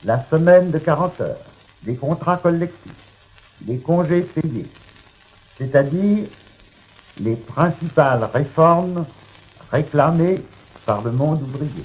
la semaine de 40 heures, les contrats collectifs, les congés payés, c'est-à-dire les principales réformes réclamées par le monde ouvrier.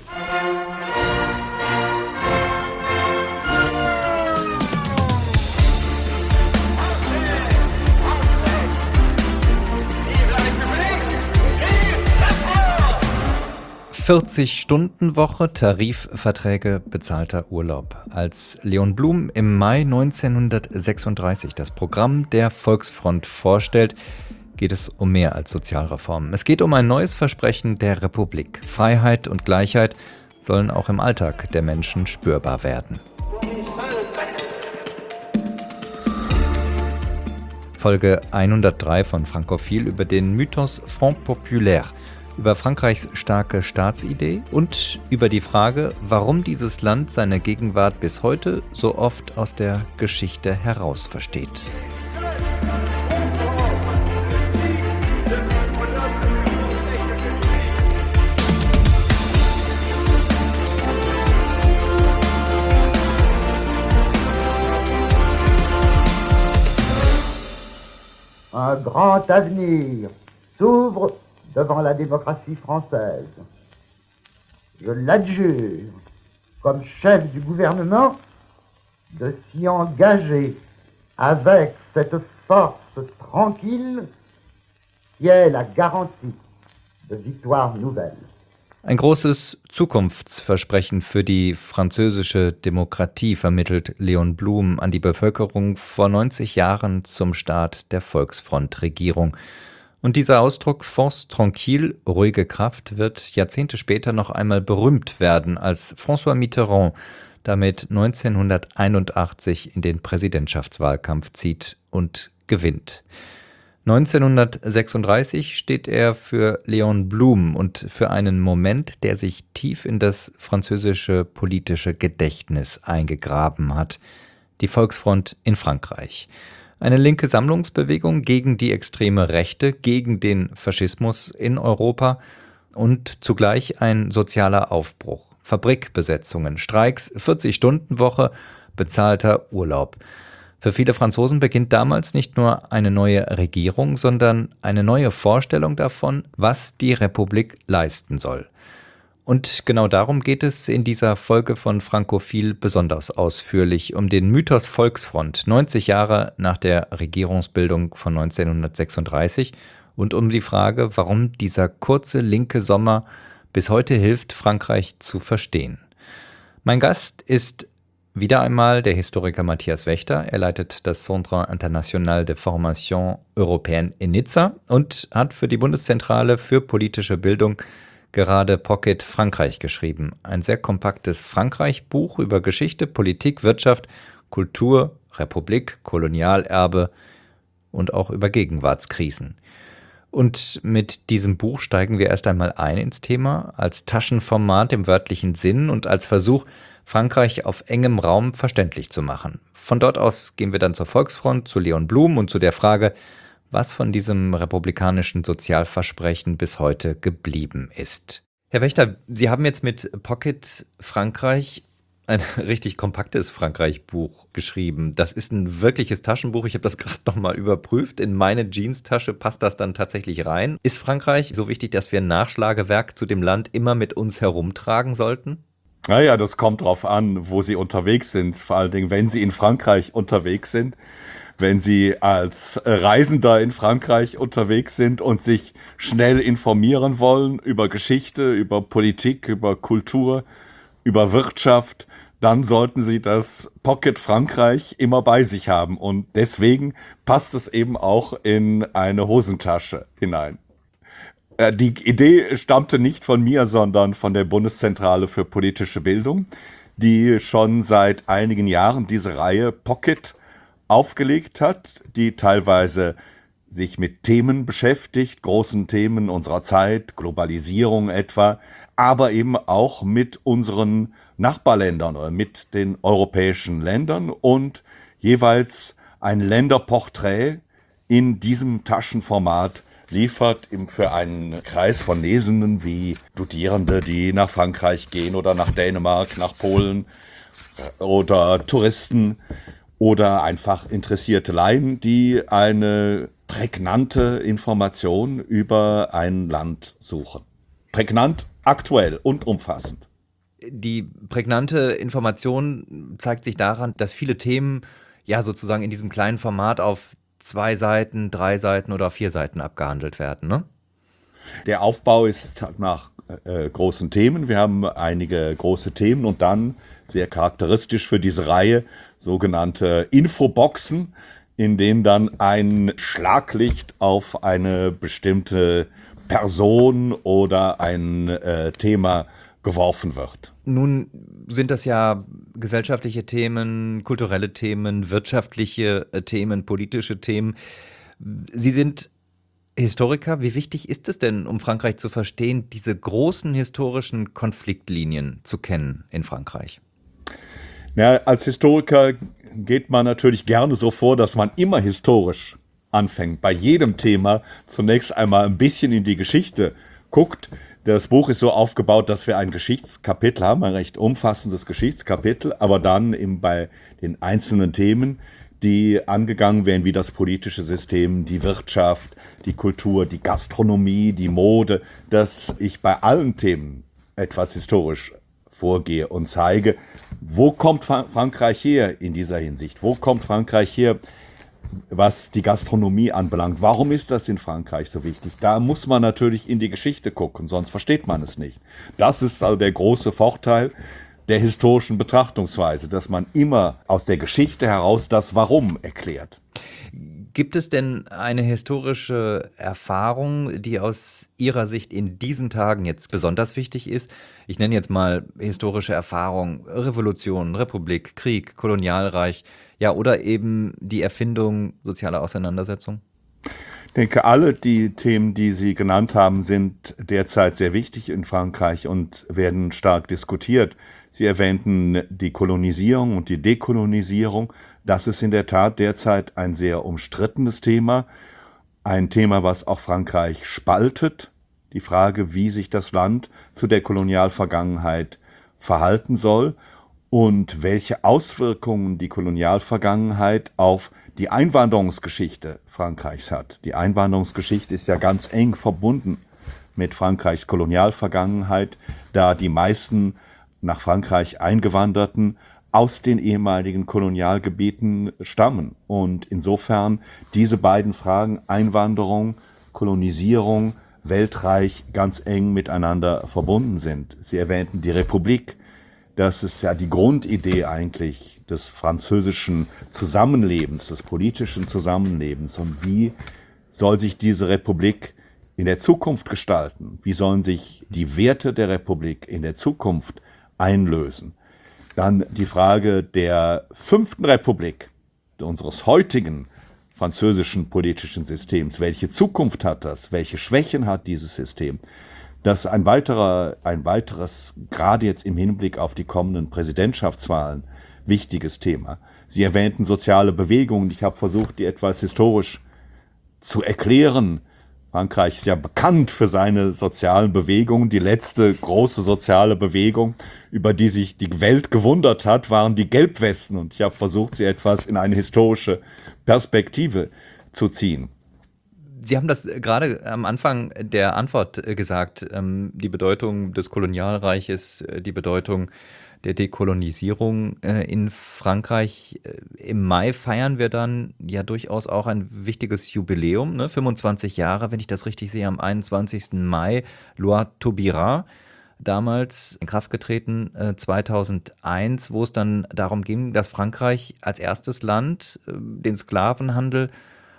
...40-Stunden-Woche, Tarifverträge, bezahlter Urlaub. Als Leon Blum im Mai 1936 das Programm der Volksfront vorstellt, geht es um mehr als Sozialreformen. Es geht um ein neues Versprechen der Republik. Freiheit und Gleichheit sollen auch im Alltag der Menschen spürbar werden. Folge 103 von Frankophil über den Mythos Front Populaire, über Frankreichs starke Staatsidee und über die Frage, warum dieses Land seine Gegenwart bis heute so oft aus der Geschichte heraus versteht. Un grand avenir s'ouvre devant la démocratie française. Je l'adjure, comme chef du gouvernement, de s'y engager avec cette force tranquille qui est la garantie de victoires nouvelles. Ein großes Zukunftsversprechen für die französische Demokratie vermittelt Leon Blum an die Bevölkerung vor 90 Jahren zum Start der Volksfront-Regierung. Und dieser Ausdruck Force tranquille, ruhige Kraft, wird Jahrzehnte später noch einmal berühmt werden, als François Mitterrand damit 1981 in den Präsidentschaftswahlkampf zieht und gewinnt. 1936 steht er für Leon Blum und für einen Moment, der sich tief in das französische politische Gedächtnis eingegraben hat: die Volksfront in Frankreich. Eine linke Sammlungsbewegung gegen die extreme Rechte, gegen den Faschismus in Europa und zugleich ein sozialer Aufbruch. Fabrikbesetzungen, Streiks, 40-Stunden-Woche, bezahlter Urlaub. Für viele Franzosen beginnt damals nicht nur eine neue Regierung, sondern eine neue Vorstellung davon, was die Republik leisten soll. Und genau darum geht es in dieser Folge von Frankophil besonders ausführlich, um den Mythos Volksfront, 90 Jahre nach der Regierungsbildung von 1936, und um die Frage, warum dieser kurze linke Sommer bis heute hilft, Frankreich zu verstehen. Mein Gast ist wieder einmal der Historiker Matthias Wächter. Er leitet das Centre International de Formation Européenne in Nizza und hat für die Bundeszentrale für politische Bildung gerade Pocket Frankreich geschrieben. Ein sehr kompaktes Frankreich-Buch über Geschichte, Politik, Wirtschaft, Kultur, Republik, Kolonialerbe und auch über Gegenwartskrisen. Und mit diesem Buch steigen wir erst einmal ein ins Thema, als Taschenformat im wörtlichen Sinn und als Versuch, Frankreich auf engem Raum verständlich zu machen. Von dort aus gehen wir dann zur Volksfront, zu Leon Blum und zu der Frage, was von diesem republikanischen Sozialversprechen bis heute geblieben ist. Herr Wächter, Sie haben jetzt mit Pocket Frankreich ein richtig kompaktes Frankreich-Buch geschrieben. Das ist ein wirkliches Taschenbuch. Ich habe das gerade nochmal überprüft. In meine Jeans-Tasche passt das dann tatsächlich rein. Ist Frankreich so wichtig, dass wir ein Nachschlagewerk zu dem Land immer mit uns herumtragen sollten? Naja, das kommt drauf an, wo Sie unterwegs sind. Vor allen Dingen, wenn Sie in Frankreich unterwegs sind. Wenn Sie als Reisender in Frankreich unterwegs sind und sich schnell informieren wollen über Geschichte, über Politik, über Kultur, über Wirtschaft, dann sollten Sie das Pocket Frankreich immer bei sich haben. Und deswegen passt es eben auch in eine Hosentasche hinein. Die Idee stammte nicht von mir, sondern von der Bundeszentrale für politische Bildung, die schon seit einigen Jahren diese Reihe Pocket aufgelegt hat, die teilweise sich mit Themen beschäftigt, großen Themen unserer Zeit, Globalisierung etwa, aber eben auch mit unseren Nachbarländern oder mit den europäischen Ländern und jeweils ein Länderporträt in diesem Taschenformat liefert für einen Kreis von Lesenden wie Studierende, die nach Frankreich gehen oder nach Dänemark, nach Polen, oder Touristen oder einfach interessierte Laien, die eine prägnante Information über ein Land suchen. Prägnant, aktuell und umfassend. Die prägnante Information zeigt sich daran, dass viele Themen ja sozusagen in diesem kleinen Format auf 2 Seiten, 3 Seiten oder 4 Seiten abgehandelt werden, ne? Der Aufbau ist nach großen Themen. Wir haben einige große Themen und dann, sehr charakteristisch für diese Reihe, sogenannte Infoboxen, in denen dann ein Schlaglicht auf eine bestimmte Person oder ein Thema geworfen wird. Nun sind das ja gesellschaftliche Themen, kulturelle Themen, wirtschaftliche Themen, politische Themen. Sie sind Historiker. Wie wichtig ist es denn, um Frankreich zu verstehen, diese großen historischen Konfliktlinien zu kennen in Frankreich? Ja, als Historiker geht man natürlich gerne so vor, dass man immer historisch anfängt. Bei jedem Thema zunächst einmal ein bisschen in die Geschichte guckt. Das Buch ist so aufgebaut, dass wir ein Geschichtskapitel haben, ein recht umfassendes Geschichtskapitel, aber dann eben bei den einzelnen Themen, die angegangen werden, wie das politische System, die Wirtschaft, die Kultur, die Gastronomie, die Mode, dass ich bei allen Themen etwas historisch vorgehe und zeige, wo kommt Frankreich her in dieser Hinsicht? Wo kommt Frankreich her, was die Gastronomie anbelangt? Warum ist das in Frankreich so wichtig? Da muss man natürlich in die Geschichte gucken, sonst versteht man es nicht. Das ist also der große Vorteil der historischen Betrachtungsweise, dass man immer aus der Geschichte heraus das Warum erklärt. Gibt es denn eine historische Erfahrung, die aus Ihrer Sicht in diesen Tagen jetzt besonders wichtig ist? Ich nenne jetzt mal historische Erfahrung, Revolution, Republik, Krieg, Kolonialreich, ja, oder eben die Erfindung sozialer Auseinandersetzung? Ich denke, alle die Themen, die Sie genannt haben, sind derzeit sehr wichtig in Frankreich und werden stark diskutiert. Sie erwähnten die Kolonisierung und die Dekolonisierung. Das ist in der Tat derzeit ein sehr umstrittenes Thema. Ein Thema, was auch Frankreich spaltet. Die Frage, wie sich das Land zu der Kolonialvergangenheit verhalten soll und welche Auswirkungen die Kolonialvergangenheit auf die Einwanderungsgeschichte Frankreichs hat. Die Einwanderungsgeschichte ist ja ganz eng verbunden mit Frankreichs Kolonialvergangenheit, da die meisten nach Frankreich Eingewanderten aus den ehemaligen Kolonialgebieten stammen. Und insofern diese beiden Fragen, Einwanderung, Kolonisierung, Weltreich, ganz eng miteinander verbunden sind. Sie erwähnten die Republik. Das ist ja die Grundidee eigentlich des französischen Zusammenlebens, des politischen Zusammenlebens. Und wie soll sich diese Republik in der Zukunft gestalten? Wie sollen sich die Werte der Republik in der Zukunft einlösen? Dann die Frage der 5. Republik, unseres heutigen französischen politischen Systems. Welche Zukunft hat das? Welche Schwächen hat dieses System? Das ist ein weiteres, gerade jetzt im Hinblick auf die kommenden Präsidentschaftswahlen, wichtiges Thema. Sie erwähnten soziale Bewegungen. Ich habe versucht, die etwas historisch zu erklären. Frankreich ist ja bekannt für seine sozialen Bewegungen. Die letzte große soziale Bewegung, über die sich die Welt gewundert hat, waren die Gelbwesten. Und ich habe versucht, sie etwas in eine historische Perspektive zu ziehen. Sie haben das gerade am Anfang der Antwort gesagt, die Bedeutung des Kolonialreiches, die Bedeutung der Dekolonisierung in Frankreich. Im Mai feiern wir dann ja durchaus auch ein wichtiges Jubiläum, ne? 25 Jahre, wenn ich das richtig sehe, am 21. Mai, Loi Taubira, damals in Kraft getreten, 2001, wo es dann darum ging, dass Frankreich als erstes Land den Sklavenhandel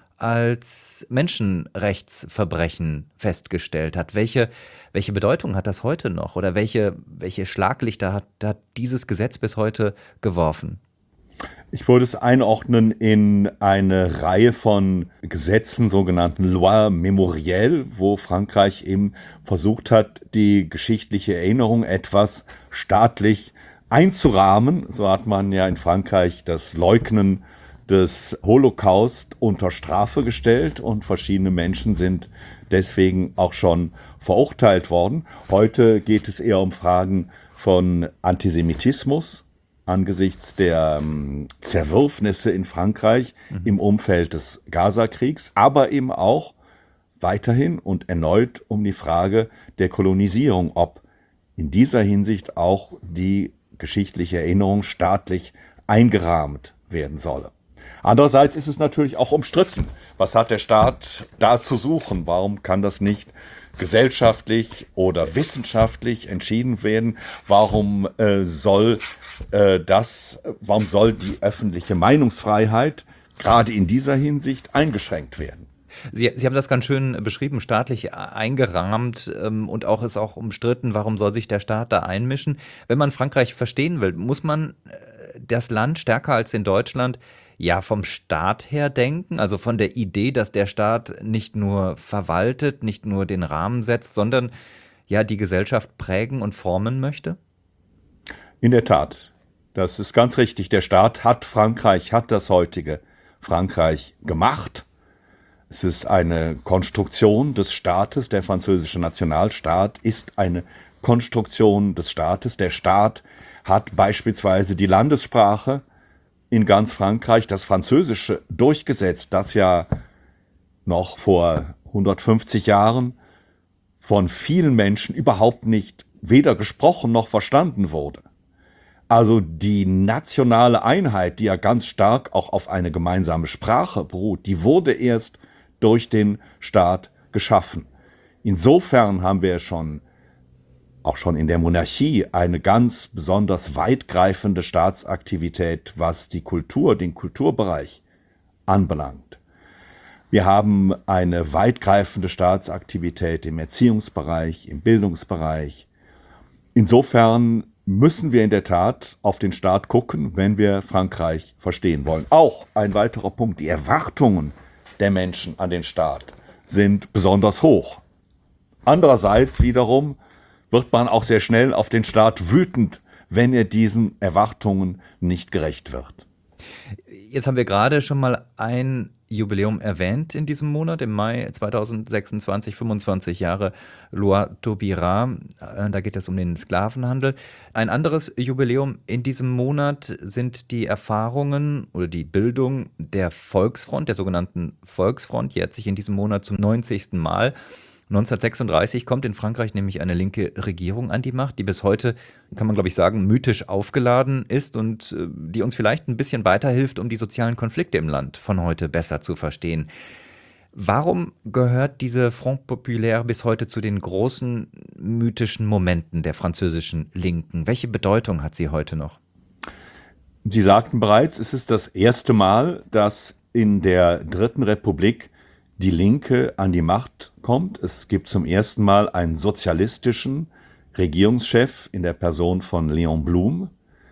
als Menschenrechtsverbrechen festgestellt hat. Welche Bedeutung hat das heute noch oder welche Schlaglichter hat dieses Gesetz bis heute geworfen? Ich würde es einordnen in eine Reihe von Gesetzen, sogenannten Lois mémorielles, wo Frankreich eben versucht hat, die geschichtliche Erinnerung etwas staatlich einzurahmen. So hat man ja in Frankreich das Leugnen des Holocaust unter Strafe gestellt und verschiedene Menschen sind deswegen auch schon verurteilt worden. Heute geht es eher um Fragen von Antisemitismus, angesichts der Zerwürfnisse in Frankreich im Umfeld des Gazakriegs, aber eben auch weiterhin und erneut um die Frage der Kolonisierung, ob in dieser Hinsicht auch die geschichtliche Erinnerung staatlich eingerahmt werden solle. Andererseits ist es natürlich auch umstritten. Was hat der Staat da zu suchen? Warum kann das nicht gesellschaftlich oder wissenschaftlich entschieden werden? Warum soll die öffentliche Meinungsfreiheit gerade in dieser Hinsicht eingeschränkt werden? Sie haben das ganz schön beschrieben, staatlich eingerahmt, und auch ist auch umstritten, warum soll sich der Staat da einmischen? Wenn man Frankreich verstehen will, muss man das Land stärker als in Deutschland ja vom Staat her denken, also von der Idee, dass der Staat nicht nur verwaltet, nicht nur den Rahmen setzt, sondern ja die Gesellschaft prägen und formen möchte? In der Tat, das ist ganz richtig. Der Staat hat das heutige Frankreich gemacht. Es ist eine Konstruktion des Staates. Der französische Nationalstaat ist eine Konstruktion des Staates. Der Staat hat beispielsweise die Landessprache in ganz Frankreich, das Französische, durchgesetzt, das ja noch vor 150 Jahren von vielen Menschen überhaupt nicht weder gesprochen noch verstanden wurde. Also die nationale Einheit, die ja ganz stark auch auf eine gemeinsame Sprache beruht, die wurde erst durch den Staat geschaffen. Insofern haben wir auch schon in der Monarchie eine ganz besonders weitgreifende Staatsaktivität, was die Kultur, den Kulturbereich anbelangt. Wir haben eine weitgreifende Staatsaktivität im Erziehungsbereich, im Bildungsbereich. Insofern müssen wir in der Tat auf den Staat gucken, wenn wir Frankreich verstehen wollen. Auch ein weiterer Punkt, die Erwartungen der Menschen an den Staat sind besonders hoch. Andererseits wiederum wird man auch sehr schnell auf den Staat wütend, wenn er diesen Erwartungen nicht gerecht wird. Jetzt haben wir gerade schon mal ein Jubiläum erwähnt in diesem Monat, im Mai 2026, 25 Jahre Loi Taubira. Da geht es um den Sklavenhandel. Ein anderes Jubiläum in diesem Monat sind die Erfahrungen oder die Bildung der Volksfront, der sogenannten Volksfront, jährt sich in diesem Monat zum 90. Mal. 1936 kommt in Frankreich nämlich eine linke Regierung an die Macht, die bis heute, kann man glaube ich sagen, mythisch aufgeladen ist und die uns vielleicht ein bisschen weiterhilft, um die sozialen Konflikte im Land von heute besser zu verstehen. Warum gehört diese Front Populaire bis heute zu den großen mythischen Momenten der französischen Linken? Welche Bedeutung hat sie heute noch? Sie sagten bereits, es ist das erste Mal, dass in der Dritten Republik die Linke an die Macht kommt. Es gibt zum ersten Mal einen sozialistischen Regierungschef in der Person von Léon Blum.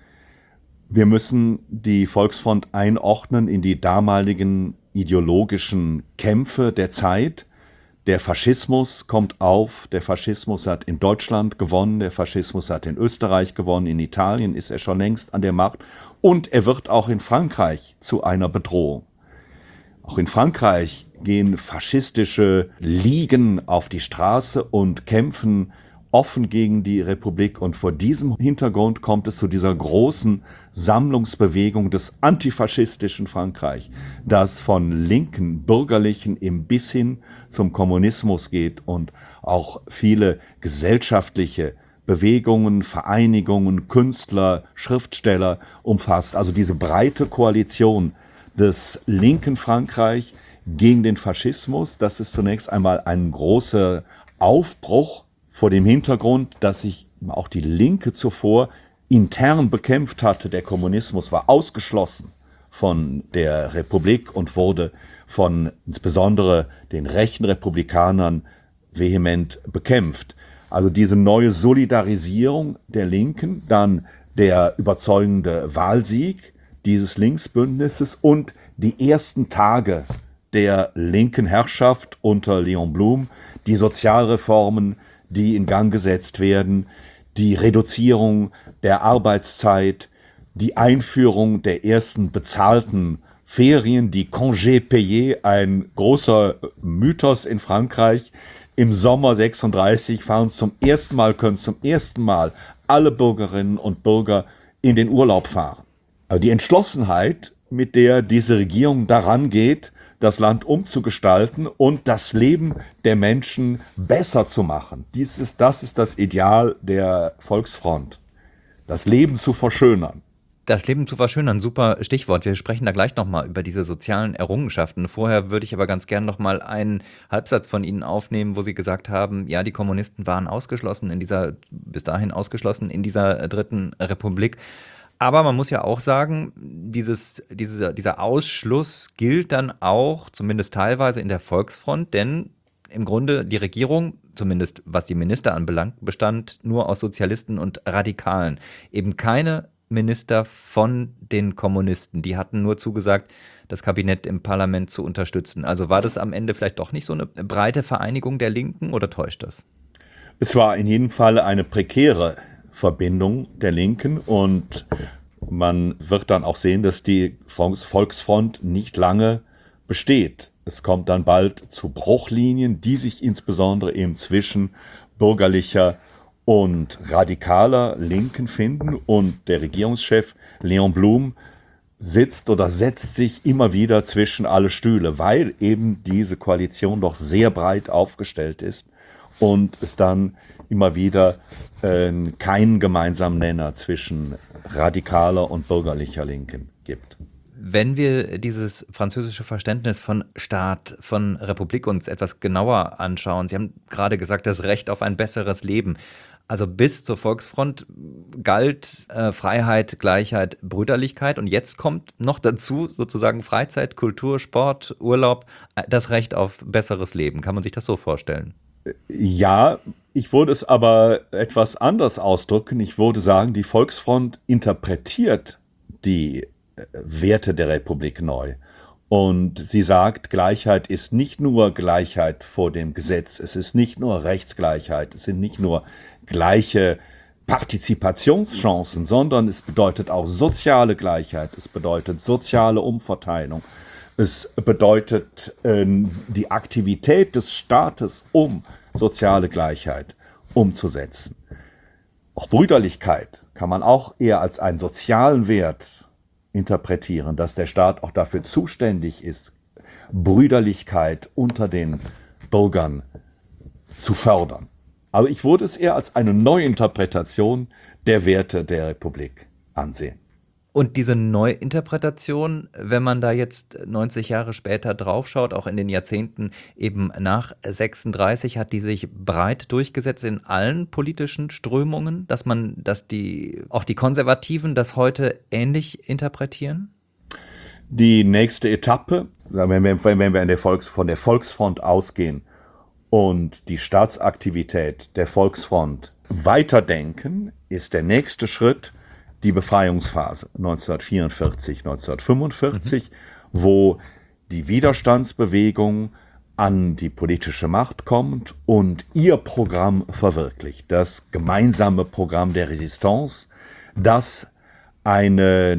Wir müssen die Volksfront einordnen in die damaligen ideologischen Kämpfe der Zeit. Der Faschismus kommt auf. Der Faschismus hat in Deutschland gewonnen. Der Faschismus hat in Österreich gewonnen. In Italien ist er schon längst an der Macht. Und er wird auch in Frankreich zu einer Bedrohung. Auch in Frankreich gehen faschistische Ligen auf die Straße und kämpfen offen gegen die Republik. Und vor diesem Hintergrund kommt es zu dieser großen Sammlungsbewegung des antifaschistischen Frankreich, das von linken Bürgerlichen bis hin zum Kommunismus geht und auch viele gesellschaftliche Bewegungen, Vereinigungen, Künstler, Schriftsteller umfasst. Also diese breite Koalition des linken Frankreich gegen den Faschismus, das ist zunächst einmal ein großer Aufbruch vor dem Hintergrund, dass sich auch die Linke zuvor intern bekämpft hatte. Der Kommunismus war ausgeschlossen von der Republik und wurde von insbesondere den rechten Republikanern vehement bekämpft. Also diese neue Solidarisierung der Linken, dann der überzeugende Wahlsieg dieses Linksbündnisses und die ersten Tage der linken Herrschaft unter Léon Blum, die Sozialreformen, die in Gang gesetzt werden, die Reduzierung der Arbeitszeit, die Einführung der ersten bezahlten Ferien, die Congés payés, ein großer Mythos in Frankreich. Im Sommer 36 können zum ersten Mal alle Bürgerinnen und Bürger in den Urlaub fahren. Also die Entschlossenheit, mit der diese Regierung daran geht, das Land umzugestalten und das Leben der Menschen besser zu machen. Das ist das Ideal der Volksfront. Das Leben zu verschönern. Das Leben zu verschönern, super Stichwort. Wir sprechen da gleich nochmal über diese sozialen Errungenschaften. Vorher würde ich aber ganz gern nochmal einen Halbsatz von Ihnen aufnehmen, wo Sie gesagt haben, ja, die Kommunisten waren bis dahin ausgeschlossen in dieser Dritten Republik. Aber man muss ja auch sagen, dieser Ausschluss gilt dann auch, zumindest teilweise in der Volksfront, denn im Grunde die Regierung, zumindest was die Minister anbelangt, bestand nur aus Sozialisten und Radikalen. Eben keine Minister von den Kommunisten. Die hatten nur zugesagt, das Kabinett im Parlament zu unterstützen. Also war das am Ende vielleicht doch nicht so eine breite Vereinigung der Linken oder täuscht das? Es war in jedem Fall eine prekäre Verbindung der Linken und man wird dann auch sehen, dass die Volksfront nicht lange besteht. Es kommt dann bald zu Bruchlinien, die sich insbesondere eben zwischen bürgerlicher und radikaler Linken finden und der Regierungschef Léon Blum setzt sich immer wieder zwischen alle Stühle, weil eben diese Koalition doch sehr breit aufgestellt ist und es dann immer wieder keinen gemeinsamen Nenner zwischen radikaler und bürgerlicher Linken gibt. Wenn wir dieses französische Verständnis von Staat, von Republik uns etwas genauer anschauen, Sie haben gerade gesagt, das Recht auf ein besseres Leben. Also bis zur Volksfront galt Freiheit, Gleichheit, Brüderlichkeit und jetzt kommt noch dazu sozusagen Freizeit, Kultur, Sport, Urlaub, das Recht auf besseres Leben. Kann man sich das so vorstellen? Ja, ich würde es aber etwas anders ausdrücken. Ich würde sagen, die Volksfront interpretiert die Werte der Republik neu. Und sie sagt, Gleichheit ist nicht nur Gleichheit vor dem Gesetz, es ist nicht nur Rechtsgleichheit, es sind nicht nur gleiche Partizipationschancen, sondern es bedeutet auch soziale Gleichheit, es bedeutet soziale Umverteilung, es bedeutet die Aktivität des Staates, um soziale Gleichheit umzusetzen. Auch Brüderlichkeit kann man auch eher als einen sozialen Wert interpretieren, dass der Staat auch dafür zuständig ist, Brüderlichkeit unter den Bürgern zu fördern. Aber ich würde es eher als eine Neuinterpretation der Werte der Republik ansehen. Und diese Neuinterpretation, wenn man da jetzt 90 Jahre später draufschaut, auch in den Jahrzehnten eben nach 36, hat die sich breit durchgesetzt in allen politischen Strömungen, dass auch die Konservativen das heute ähnlich interpretieren? Die nächste Etappe, wenn wir von der Volksfront ausgehen und die Staatsaktivität der Volksfront weiterdenken, ist der nächste Schritt die Befreiungsphase 1944, 1945, wo die Widerstandsbewegung an die politische Macht kommt und ihr Programm verwirklicht. Das gemeinsame Programm der Resistance, das eine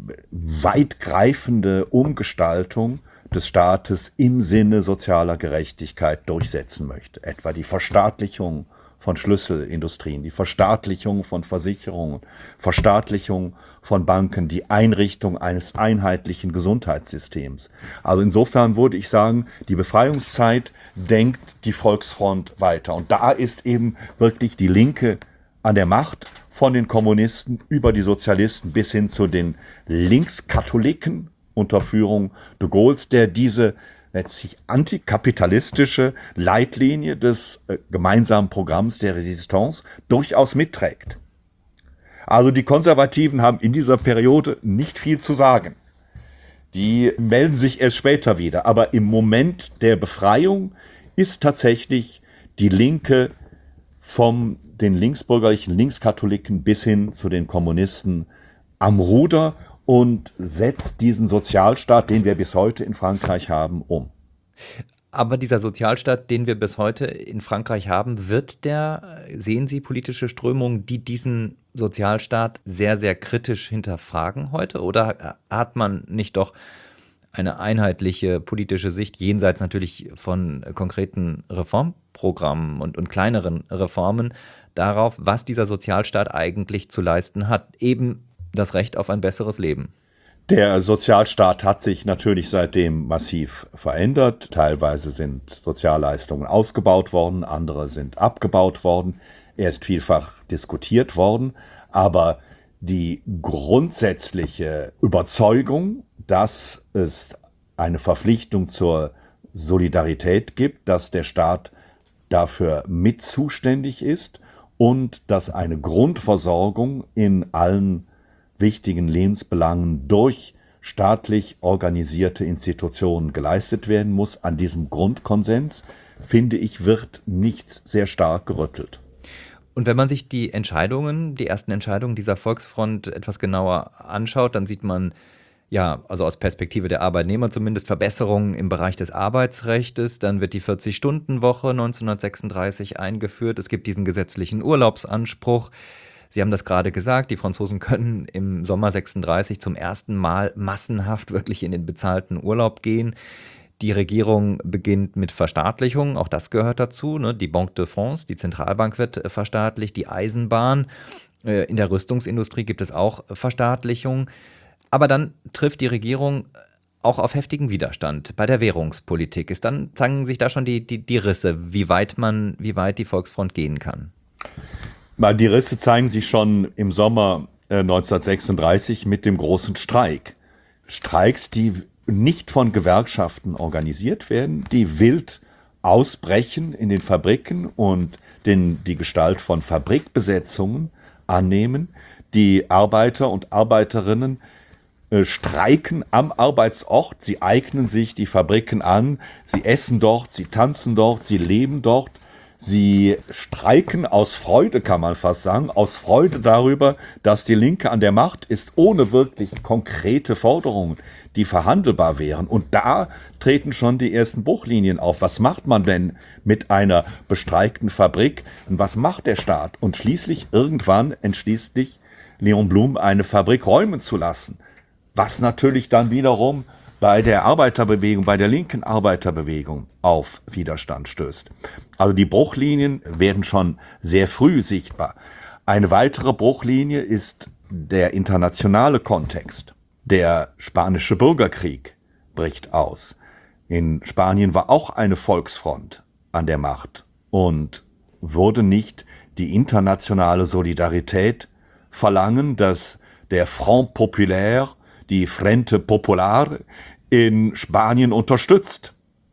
weitgreifende Umgestaltung des Staates im Sinne sozialer Gerechtigkeit durchsetzen möchte. Etwa die Verstaatlichung von Schlüsselindustrien, die Verstaatlichung von Versicherungen, Verstaatlichung von Banken, die Einrichtung eines einheitlichen Gesundheitssystems. Also insofern würde ich sagen, die Befreiungszeit denkt die Volksfront weiter. Und da ist eben wirklich die Linke an der Macht, von den Kommunisten über die Sozialisten bis hin zu den Linkskatholiken unter Führung de Gaulles, der diese letztlich antikapitalistische Leitlinie des gemeinsamen Programms der Resistance durchaus mitträgt. Also die Konservativen haben in dieser Periode nicht viel zu sagen. Die melden sich erst später wieder. Aber im Moment der Befreiung ist tatsächlich die Linke von den linksbürgerlichen Linkskatholiken bis hin zu den Kommunisten am Ruder und setzt diesen Sozialstaat, den wir bis heute in Frankreich haben, um. Aber dieser Sozialstaat, den wir bis heute in Frankreich haben, sehen Sie politische Strömungen, die diesen Sozialstaat sehr, sehr kritisch hinterfragen heute? Oder hat man nicht doch eine einheitliche politische Sicht, jenseits natürlich von konkreten Reformprogrammen und kleineren Reformen, darauf, was dieser Sozialstaat eigentlich zu leisten hat? Eben das Recht auf ein besseres Leben. Der Sozialstaat hat sich natürlich seitdem massiv verändert. Teilweise sind Sozialleistungen ausgebaut worden, andere sind abgebaut worden. Er ist vielfach diskutiert worden, aber die grundsätzliche Überzeugung, dass es eine Verpflichtung zur Solidarität gibt, dass der Staat dafür mit zuständig ist und dass eine Grundversorgung in allen wichtigen Lebensbelangen durch staatlich organisierte Institutionen geleistet werden muss. An diesem Grundkonsens, finde ich, wird nicht sehr stark gerüttelt. Und wenn man sich die ersten Entscheidungen dieser Volksfront etwas genauer anschaut, dann sieht man, ja, also aus Perspektive der Arbeitnehmer zumindest Verbesserungen im Bereich des Arbeitsrechts. Dann wird die 40-Stunden-Woche 1936 eingeführt. Es gibt diesen gesetzlichen Urlaubsanspruch. Sie haben das gerade gesagt, die Franzosen können im Sommer 36 zum ersten Mal massenhaft wirklich in den bezahlten Urlaub gehen. Die Regierung beginnt mit Verstaatlichung, auch das gehört dazu. Ne? Die Banque de France, die Zentralbank wird verstaatlicht, die Eisenbahn. In der Rüstungsindustrie gibt es auch Verstaatlichung. Aber dann trifft die Regierung auch auf heftigen Widerstand bei der Währungspolitik. Dann zeigen sich da schon die Risse, wie weit die Volksfront gehen kann. Die Risse zeigen sich schon im Sommer 1936 mit dem großen Streik. Streiks, die nicht von Gewerkschaften organisiert werden, die wild ausbrechen in den Fabriken und die Gestalt von Fabrikbesetzungen annehmen. Die Arbeiter und Arbeiterinnen streiken am Arbeitsort, sie eignen sich die Fabriken an, sie essen dort, sie tanzen dort, sie leben dort. Sie streiken aus Freude, kann man fast sagen, aus Freude darüber, dass die Linke an der Macht ist, ohne wirklich konkrete Forderungen, die verhandelbar wären. Und da treten schon die ersten Bruchlinien auf. Was macht man denn mit einer bestreikten Fabrik? Und was macht der Staat? Und schließlich irgendwann entschließt sich Léon Blum, eine Fabrik räumen zu lassen. Was natürlich dann wiederum bei der Arbeiterbewegung, bei der linken Arbeiterbewegung auf Widerstand stößt. Also die Bruchlinien werden schon sehr früh sichtbar. Eine weitere Bruchlinie ist der internationale Kontext. Der spanische Bürgerkrieg bricht aus. In Spanien war auch eine Volksfront an der Macht und wurde nicht die internationale Solidarität verlangen, dass der Front Populaire, die Frente Popular in Spanien unterstützt.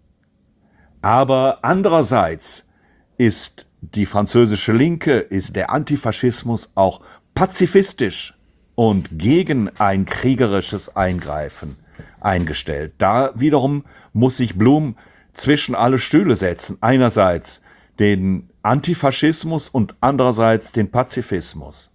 Aber andererseits ist die französische Linke, ist der Antifaschismus auch pazifistisch und gegen ein kriegerisches Eingreifen eingestellt. Da wiederum muss sich Blum zwischen alle Stühle setzen. Einerseits den Antifaschismus und andererseits den Pazifismus.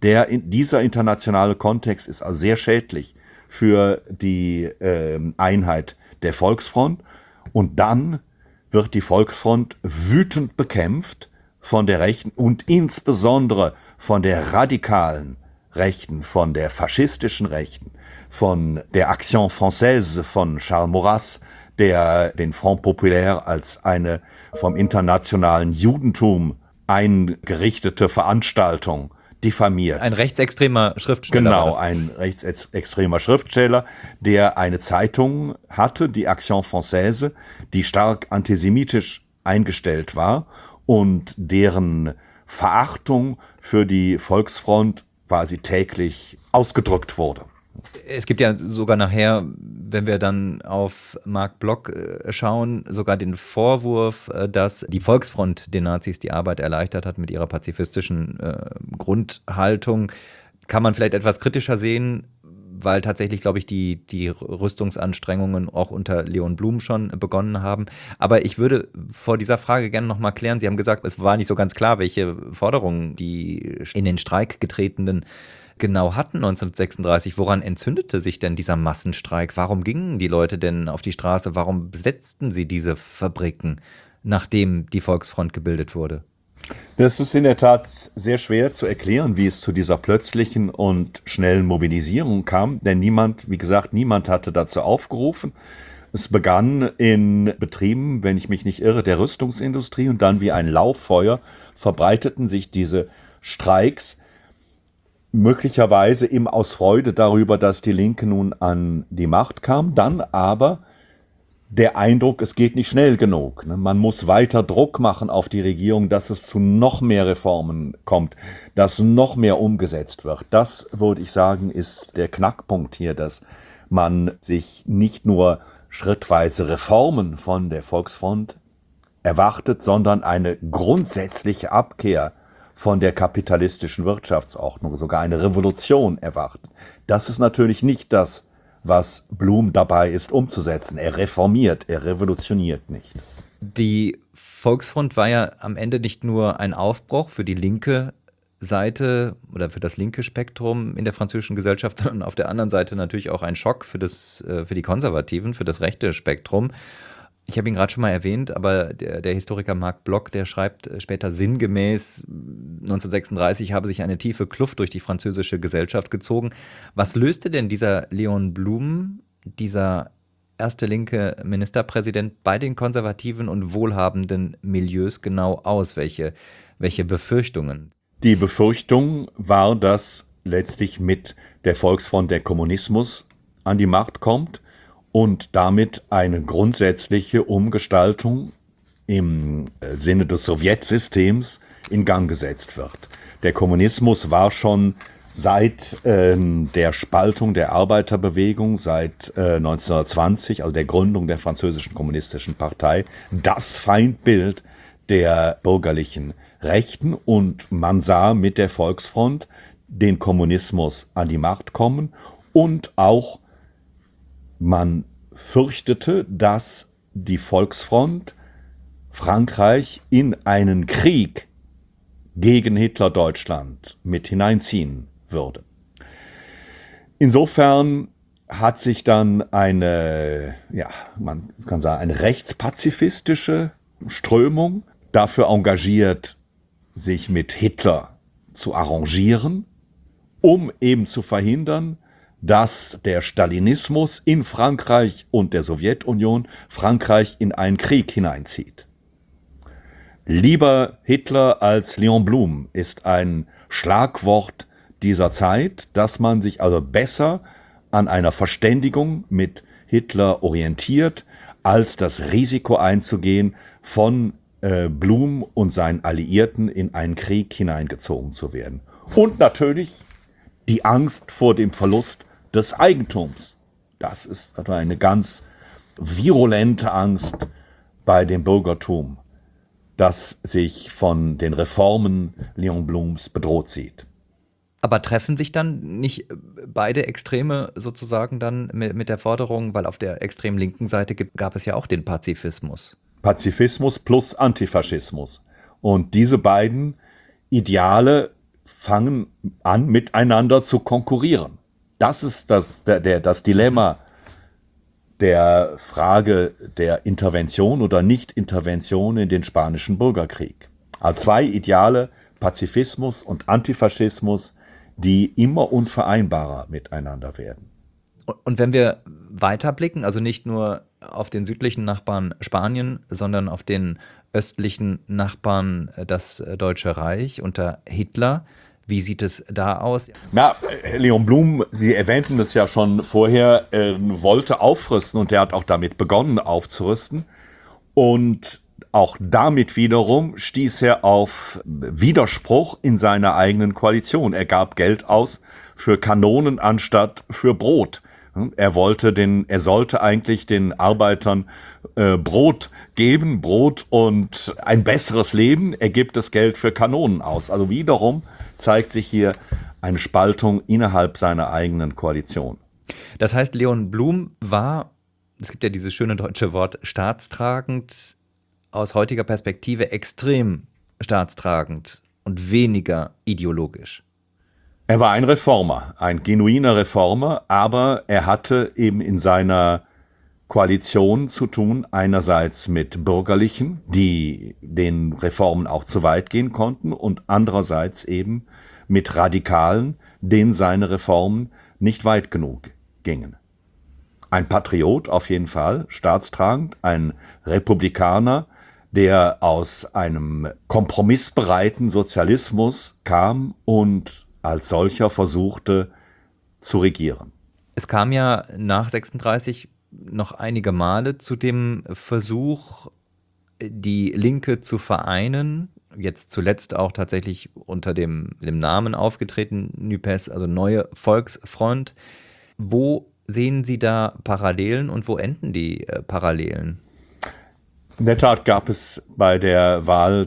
Dieser internationale Kontext ist also sehr schädlich für die Einheit der Volksfront. Und dann wird die Volksfront wütend bekämpft von der Rechten und insbesondere von der radikalen Rechten, von der faschistischen Rechten, von der Action Française von Charles Maurras, der den Front Populaire als eine vom internationalen Judentum eingerichtete Veranstaltung diffamiert. Ein rechtsextremer Schriftsteller. Genau, ein rechtsextremer Schriftsteller, der eine Zeitung hatte, die Action Française, die stark antisemitisch eingestellt war und deren Verachtung für die Volksfront quasi täglich ausgedrückt wurde. Es gibt ja sogar nachher, wenn wir dann auf Marc Bloch schauen, sogar den Vorwurf, dass die Volksfront den Nazis die Arbeit erleichtert hat mit ihrer pazifistischen Grundhaltung. Kann man vielleicht etwas kritischer sehen, weil tatsächlich, glaube ich, die Rüstungsanstrengungen auch unter Léon Blum schon begonnen haben. Aber ich würde vor dieser Frage gerne noch mal klären. Sie haben gesagt, es war nicht so ganz klar, welche Forderungen die in den Streik getretenen genau hatten 1936. Woran entzündete sich denn dieser Massenstreik? Warum gingen die Leute denn auf die Straße? Warum besetzten sie diese Fabriken, nachdem die Volksfront gebildet wurde? Das ist in der Tat sehr schwer zu erklären, wie es zu dieser plötzlichen und schnellen Mobilisierung kam, denn niemand hatte dazu aufgerufen. Es begann in Betrieben, wenn ich mich nicht irre, der Rüstungsindustrie und dann wie ein Lauffeuer verbreiteten sich diese Streiks. möglicherweise eben aus Freude darüber, dass die Linke nun an die Macht kam, dann aber der Eindruck, es geht nicht schnell genug. Man muss weiter Druck machen auf die Regierung, dass es zu noch mehr Reformen kommt, dass noch mehr umgesetzt wird. Das, würde ich sagen, ist der Knackpunkt hier, dass man sich nicht nur schrittweise Reformen von der Volksfront erwartet, sondern eine grundsätzliche Abkehr von der kapitalistischen Wirtschaftsordnung, sogar eine Revolution erwartet. Das ist natürlich nicht das, was Blum dabei ist umzusetzen. Er reformiert, er revolutioniert nicht. Die Volksfront war ja am Ende nicht nur ein Aufbruch für die linke Seite oder für das linke Spektrum in der französischen Gesellschaft, sondern auf der anderen Seite natürlich auch ein Schock für die Konservativen, für das rechte Spektrum. Ich habe ihn gerade schon mal erwähnt, aber der Historiker Marc Bloch, der schreibt später sinngemäß, 1936 habe sich eine tiefe Kluft durch die französische Gesellschaft gezogen. Was löste denn dieser Léon Blum, dieser erste linke Ministerpräsident, bei den konservativen und wohlhabenden Milieus genau aus? Welche Befürchtungen? Die Befürchtung war, dass letztlich mit der Volksfront der Kommunismus an die Macht kommt und damit eine grundsätzliche Umgestaltung im Sinne des Sowjetsystems in Gang gesetzt wird. Der Kommunismus war schon seit der Spaltung der Arbeiterbewegung, seit 1920, also der Gründung der französischen kommunistischen Partei, das Feindbild der bürgerlichen Rechten, und man sah mit der Volksfront den Kommunismus an die Macht kommen, und auch man fürchtete, dass die Volksfront Frankreich in einen Krieg gegen Hitler-Deutschland mit hineinziehen würde. Insofern hat sich dann eine, man kann sagen, eine rechtspazifistische Strömung dafür engagiert, sich mit Hitler zu arrangieren, um eben zu verhindern, dass der Stalinismus in Frankreich und der Sowjetunion Frankreich in einen Krieg hineinzieht. Lieber Hitler als Léon Blum ist ein Schlagwort dieser Zeit, dass man sich also besser an einer Verständigung mit Hitler orientiert, als das Risiko einzugehen, von Blum und seinen Alliierten in einen Krieg hineingezogen zu werden. Und natürlich die Angst vor dem Verlust des Eigentums. Das ist eine ganz virulente Angst bei dem Bürgertum, das sich von den Reformen Léon Blums bedroht sieht. Aber treffen sich dann nicht beide Extreme sozusagen dann mit der Forderung, weil auf der extrem linken Seite gab es ja auch den Pazifismus. Pazifismus plus Antifaschismus. Und diese beiden Ideale fangen an, miteinander zu konkurrieren. Das ist das Dilemma der Frage der Intervention oder Nicht-Intervention in den Spanischen Bürgerkrieg. Also zwei Ideale, Pazifismus und Antifaschismus, die immer unvereinbarer miteinander werden. Und wenn wir weiterblicken, also nicht nur auf den südlichen Nachbarn Spanien, sondern auf den östlichen Nachbarn, das Deutsche Reich unter Hitler, wie sieht es da aus? Ja, Léon Blum, Sie erwähnten es ja schon vorher, wollte aufrüsten, und er hat auch damit begonnen aufzurüsten. Und auch damit wiederum stieß er auf Widerspruch in seiner eigenen Koalition. Er gab Geld aus für Kanonen anstatt für Brot. Er sollte eigentlich den Arbeitern Brot geben, Brot und ein besseres Leben. Er gibt das Geld für Kanonen aus. Also wiederum zeigt sich hier eine Spaltung innerhalb seiner eigenen Koalition. Das heißt, Léon Blum war, es gibt ja dieses schöne deutsche Wort, staatstragend, aus heutiger Perspektive extrem staatstragend und weniger ideologisch. Er war ein Reformer, ein genuiner Reformer, aber er hatte eben in seiner Koalition zu tun, einerseits mit Bürgerlichen, die den Reformen auch zu weit gehen konnten, und andererseits eben mit Radikalen, denen seine Reformen nicht weit genug gingen. Ein Patriot auf jeden Fall, staatstragend, ein Republikaner, der aus einem kompromissbereiten Sozialismus kam und als solcher versuchte zu regieren. Es kam ja nach 36 noch einige Male zu dem Versuch, die Linke zu vereinen. Jetzt zuletzt auch tatsächlich unter dem Namen aufgetreten, NUPES, also Neue Volksfront. Wo sehen Sie da Parallelen und wo enden die Parallelen? In der Tat gab es bei der Wahl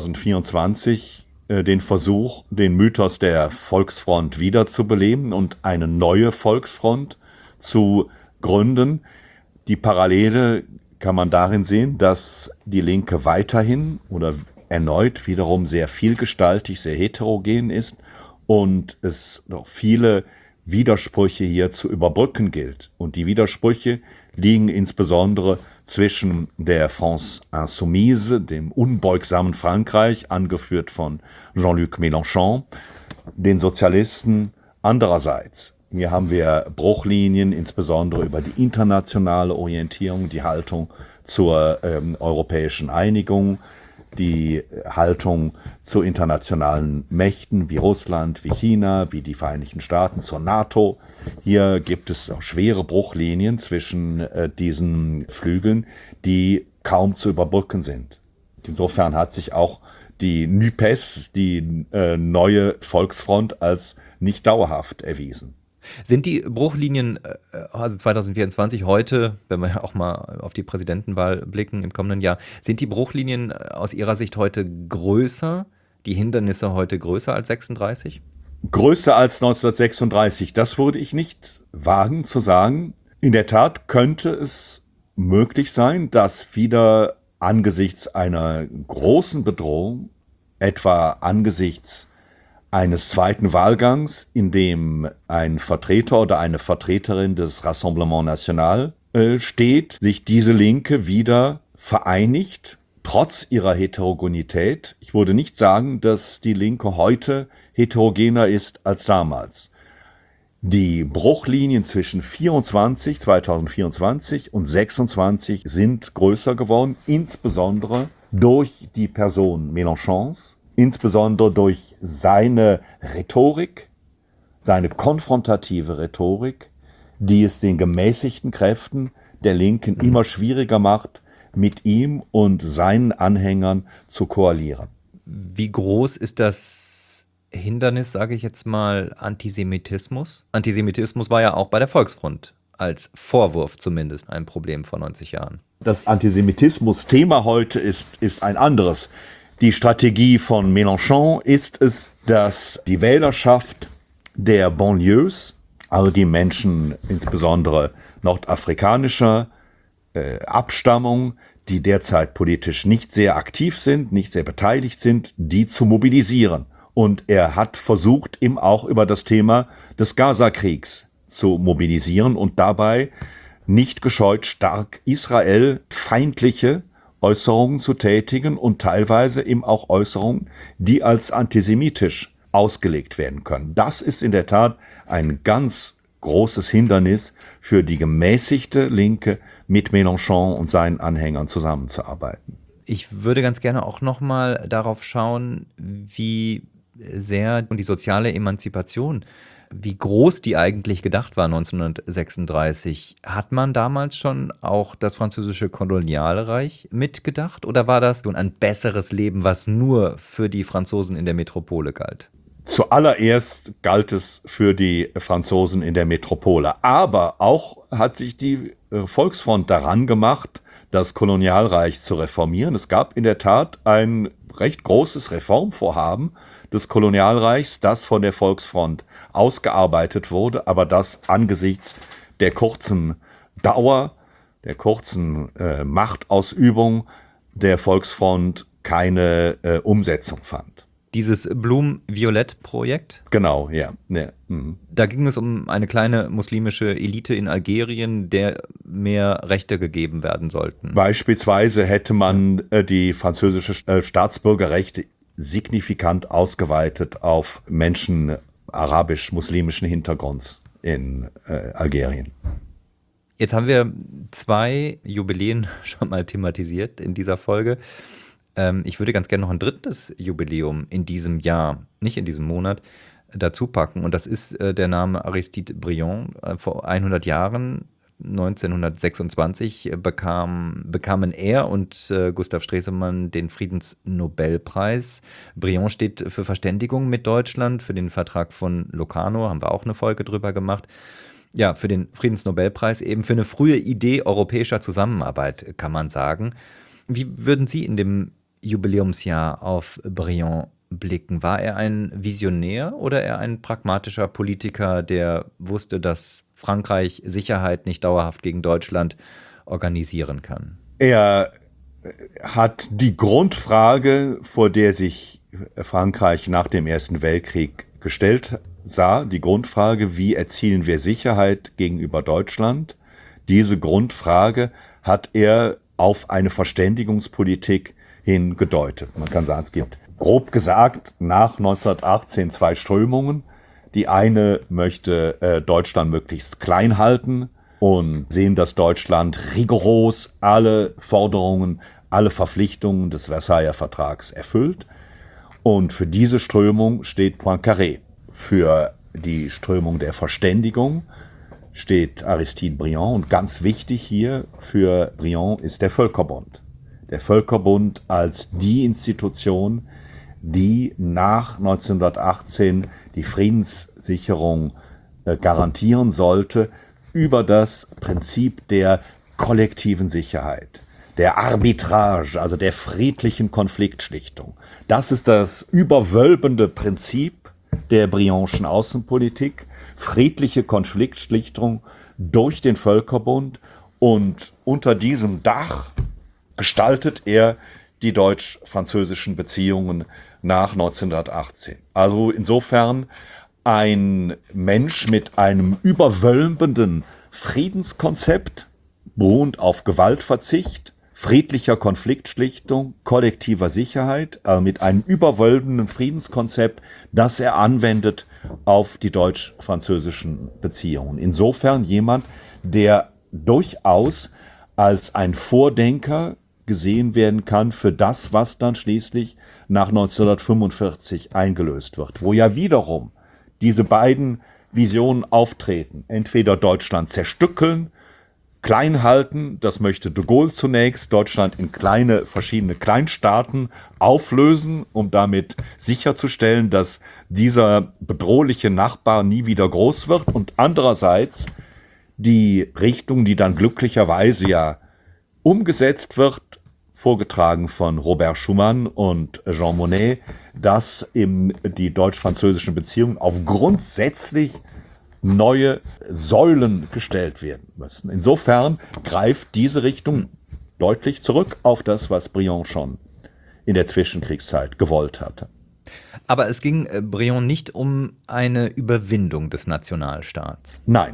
2024 den Versuch, den Mythos der Volksfront wiederzubeleben und eine neue Volksfront zu gründen. Die Parallele kann man darin sehen, dass die Linke weiterhin oder erneut wiederum sehr vielgestaltig, sehr heterogen ist und es noch viele Widersprüche hier zu überbrücken gilt. Und die Widersprüche liegen insbesondere zwischen der France Insoumise, dem unbeugsamen Frankreich, angeführt von Jean-Luc Mélenchon, den Sozialisten andererseits. Hier haben wir Bruchlinien, insbesondere über die internationale Orientierung, die Haltung zur europäischen Einigung, die Haltung zu internationalen Mächten wie Russland, wie China, wie die Vereinigten Staaten, zur NATO. Hier gibt es auch schwere Bruchlinien zwischen diesen Flügeln, die kaum zu überbrücken sind. Insofern hat sich auch die NUPES, die neue Volksfront, als nicht dauerhaft erwiesen. Sind die Bruchlinien, also 2024 heute, wenn wir auch mal auf die Präsidentenwahl blicken im kommenden Jahr, sind die Bruchlinien aus Ihrer Sicht heute größer, die Hindernisse heute größer als 36? Größer als 1936, das würde ich nicht wagen zu sagen. In der Tat könnte es möglich sein, dass wieder angesichts einer großen Bedrohung, etwa angesichts eines zweiten Wahlgangs, in dem ein Vertreter oder eine Vertreterin des Rassemblement National steht, sich diese Linke wieder vereinigt, trotz ihrer Heterogenität. Ich würde nicht sagen, dass die Linke heute heterogener ist als damals. Die Bruchlinien zwischen 2024 und 26 sind größer geworden, insbesondere durch die Person Mélenchons, insbesondere durch seine Rhetorik, seine konfrontative Rhetorik, die es den gemäßigten Kräften der Linken immer schwieriger macht, mit ihm und seinen Anhängern zu koalieren. Wie groß ist das Hindernis, sage ich jetzt mal, Antisemitismus? Antisemitismus war ja auch bei der Volksfront als Vorwurf zumindest ein Problem vor 90 Jahren. Das Antisemitismus-Thema heute ist ein anderes. Die Strategie von Mélenchon ist es, dass die Wählerschaft der Banlieues, also die Menschen insbesondere nordafrikanischer Abstammung, die derzeit politisch nicht sehr aktiv sind, nicht sehr beteiligt sind, die zu mobilisieren. Und er hat versucht, eben auch über das Thema des Gaza-Kriegs zu mobilisieren und dabei nicht gescheut, stark israelfeindliche Äußerungen zu tätigen und teilweise eben auch Äußerungen, die als antisemitisch ausgelegt werden können. Das ist in der Tat ein ganz großes Hindernis für die gemäßigte Linke, mit Mélenchon und seinen Anhängern zusammenzuarbeiten. Ich würde ganz gerne auch nochmal darauf schauen, wie sehr die soziale Emanzipation, wie groß die eigentlich gedacht war 1936. Hat man damals schon auch das französische Kolonialreich mitgedacht oder war das ein besseres Leben, was nur für die Franzosen in der Metropole galt? Zuallererst galt es für die Franzosen in der Metropole. Aber auch hat sich die Volksfront daran gemacht, das Kolonialreich zu reformieren. Es gab in der Tat ein recht großes Reformvorhaben des Kolonialreichs, das von der Volksfront ausgearbeitet wurde, aber das angesichts der kurzen Dauer, der kurzen Machtausübung der Volksfront keine Umsetzung fand. Dieses Blum-Violett-Projekt? Genau, ja. Da ging es um eine kleine muslimische Elite in Algerien, der mehr Rechte gegeben werden sollten. Beispielsweise hätte man die französische Staatsbürgerrechte signifikant ausgeweitet auf Menschen arabisch-muslimischen Hintergrunds in Algerien. Jetzt haben wir 2 Jubiläen schon mal thematisiert in dieser Folge. Ich würde ganz gerne noch ein drittes Jubiläum in diesem Jahr, nicht in diesem Monat, dazu packen. Und das ist der Name Aristide Briand. Vor 100 Jahren, 1926, bekamen er und Gustav Stresemann den Friedensnobelpreis. Briand steht für Verständigung mit Deutschland, für den Vertrag von Locarno, haben wir auch eine Folge drüber gemacht. Ja, für den Friedensnobelpreis eben, für eine frühe Idee europäischer Zusammenarbeit, kann man sagen. Wie würden Sie in dem Jubiläumsjahr auf Briand blicken? War er ein Visionär oder eher ein pragmatischer Politiker, der wusste, dass Frankreich Sicherheit nicht dauerhaft gegen Deutschland organisieren kann? Er hat die Grundfrage, vor der sich Frankreich nach dem Ersten Weltkrieg gestellt sah, die Grundfrage, wie erzielen wir Sicherheit gegenüber Deutschland? Diese Grundfrage hat er auf eine Verständigungspolitik hin gedeutet. Man kann sagen, es gibt grob gesagt nach 1918 zwei Strömungen. Die eine möchte Deutschland möglichst klein halten und sehen, dass Deutschland rigoros alle Forderungen, alle Verpflichtungen des Versailler Vertrags erfüllt. Und für diese Strömung steht Poincaré. Für die Strömung der Verständigung steht Aristide Briand. Und ganz wichtig hier für Briand ist der Völkerbund. Der Völkerbund als die Institution, die nach 1918 die Friedenssicherung garantieren sollte über das Prinzip der kollektiven Sicherheit, der Arbitrage, also der friedlichen Konfliktschlichtung. Das ist das überwölbende Prinzip der Briandschen Außenpolitik, friedliche Konfliktschlichtung durch den Völkerbund, und unter diesem Dach gestaltet er die deutsch-französischen Beziehungen nach 1918. Also insofern ein Mensch mit einem überwölbenden Friedenskonzept, beruhend auf Gewaltverzicht, friedlicher Konfliktschlichtung, kollektiver Sicherheit, mit einem überwölbenden Friedenskonzept, das er anwendet auf die deutsch-französischen Beziehungen. Insofern jemand, der durchaus als ein Vordenker gesehen werden kann für das, was dann schließlich nach 1945 eingelöst wird, wo ja wiederum diese beiden Visionen auftreten. Entweder Deutschland zerstückeln, klein halten, das möchte de Gaulle zunächst, Deutschland in kleine, verschiedene Kleinstaaten auflösen, um damit sicherzustellen, dass dieser bedrohliche Nachbar nie wieder groß wird, und andererseits die Richtung, die dann glücklicherweise ja umgesetzt wird, vorgetragen von Robert Schuman und Jean Monnet, dass eben die deutsch-französischen Beziehungen auf grundsätzlich neue Säulen gestellt werden müssen. Insofern greift diese Richtung deutlich zurück auf das, was Briand schon in der Zwischenkriegszeit gewollt hatte. Aber es ging Briand nicht um eine Überwindung des Nationalstaats. Nein,